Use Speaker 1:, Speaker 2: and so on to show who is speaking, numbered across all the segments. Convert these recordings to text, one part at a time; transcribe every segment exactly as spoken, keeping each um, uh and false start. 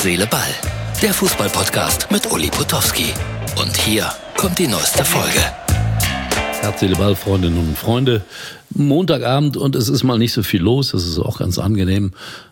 Speaker 1: Seele, Ball. Der Fußball-Podcast mit Uli Potowski. Und hier kommt die neueste Folge.
Speaker 2: Herz, Seele, Ball, Freundinnen und Freunde. Montagabend und es ist mal nicht so viel los. Das ist auch ganz angenehm.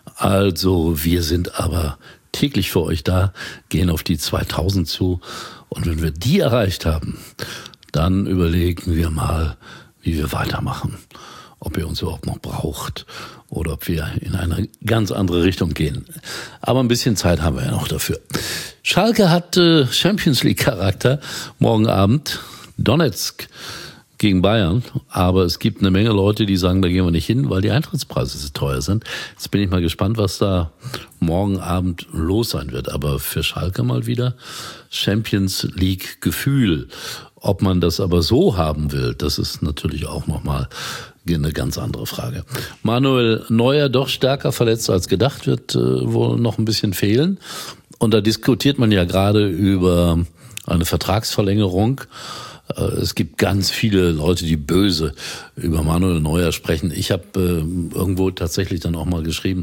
Speaker 2: Also wir sind aber täglich für euch da, gehen auf die zweitausend zu. Und wenn wir die erreicht haben, dann überlegen wir mal, wie wir weitermachen. Ob ihr uns überhaupt noch braucht oder ob wir in eine ganz andere Richtung gehen. Aber ein bisschen Zeit haben wir ja noch dafür. Schalke hat äh, Champions League Charakter morgen Abend. Donetsk gegen Bayern. Aber es gibt eine Menge Leute, die sagen, da gehen wir nicht hin, weil die Eintrittspreise so teuer sind. Jetzt bin ich mal gespannt, was da morgen Abend los sein wird. Aber für Schalke mal wieder Champions League Gefühl. Ob man das aber so haben will, das ist natürlich auch nochmal eine ganz andere Frage. Manuel Neuer, doch stärker verletzt als gedacht, wird äh, wohl noch ein bisschen fehlen. Und da diskutiert man ja gerade über eine Vertragsverlängerung. Äh, es gibt ganz viele Leute, die böse über Manuel Neuer sprechen. Ich habe äh, irgendwo tatsächlich dann auch mal geschrieben,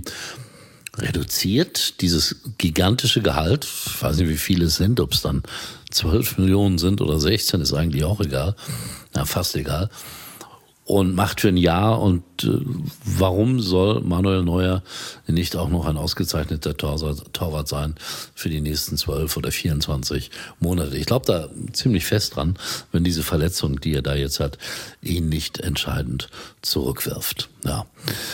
Speaker 2: reduziert dieses gigantische Gehalt, ich weiß nicht, wie viele es sind, ob es dann zwölf Millionen sind oder sechzehn, ist eigentlich auch egal, na, fast egal, und macht für ein Jahr. Und äh, warum soll Manuel Neuer nicht auch noch ein ausgezeichneter Torwart sein für die nächsten zwölf oder vierundzwanzig Monate? Ich glaube da ziemlich fest dran, wenn diese Verletzung, die er da jetzt hat, ihn nicht entscheidend zurückwirft. Ja.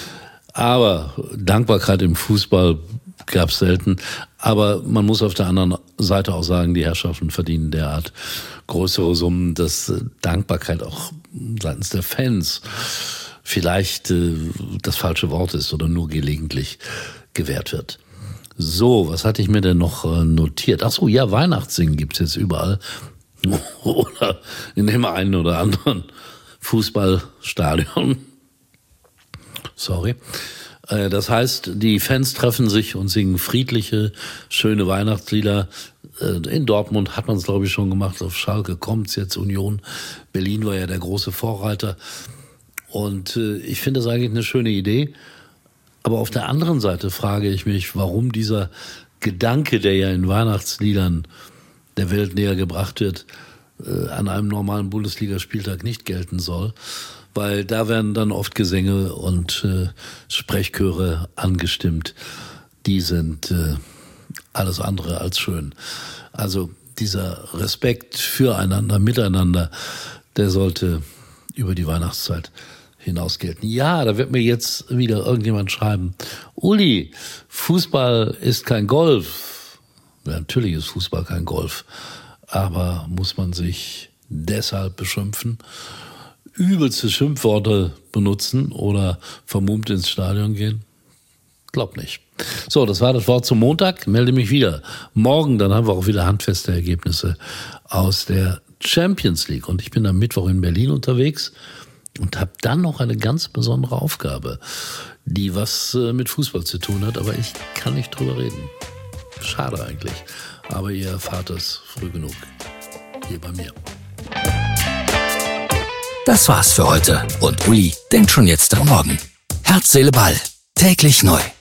Speaker 2: Aber Dankbarkeit im Fußball gab es selten. Aber man muss auf der anderen Seite auch sagen, die Herrschaften verdienen derart größere Summen, dass Dankbarkeit auch seitens der Fans vielleicht äh, das falsche Wort ist oder nur gelegentlich gewährt wird. So, was hatte ich mir denn noch äh, notiert? Ach so, ja, Weihnachtssingen gibt's jetzt überall. Oder in dem einen oder anderen Fußballstadion. Sorry. Das heißt, die Fans treffen sich und singen friedliche, schöne Weihnachtslieder. In Dortmund hat man es, glaube ich, schon gemacht. Auf Schalke kommt's jetzt, Union. Berlin war ja der große Vorreiter. Und ich finde das eigentlich eine schöne Idee. Aber auf der anderen Seite frage ich mich, warum dieser Gedanke, der ja in Weihnachtsliedern der Welt näher gebracht wird, an einem normalen Bundesligaspieltag nicht gelten soll. Weil da werden dann oft Gesänge und äh, Sprechchöre angestimmt. Die sind äh, alles andere als schön. Also dieser Respekt füreinander, miteinander, der sollte über die Weihnachtszeit hinaus gelten. Ja, da wird mir jetzt wieder irgendjemand schreiben, Uli, Fußball ist kein Golf. Ja, natürlich ist Fußball kein Golf. Aber muss man sich deshalb beschimpfen? Übelste Schimpfworte benutzen oder vermummt ins Stadion gehen? Glaub nicht. So, das war das Wort zum Montag. Melde mich wieder. Morgen, dann haben wir auch wieder handfeste Ergebnisse aus der Champions League. Und ich bin am Mittwoch in Berlin unterwegs und habe dann noch eine ganz besondere Aufgabe, die was mit Fußball zu tun hat. Aber ich kann nicht drüber reden. Schade eigentlich. Aber ihr erfahrt es früh genug hier bei mir.
Speaker 1: Das war's für heute. Und Uli denkt schon jetzt am Morgen. Herz, Seele, Ball. Täglich neu.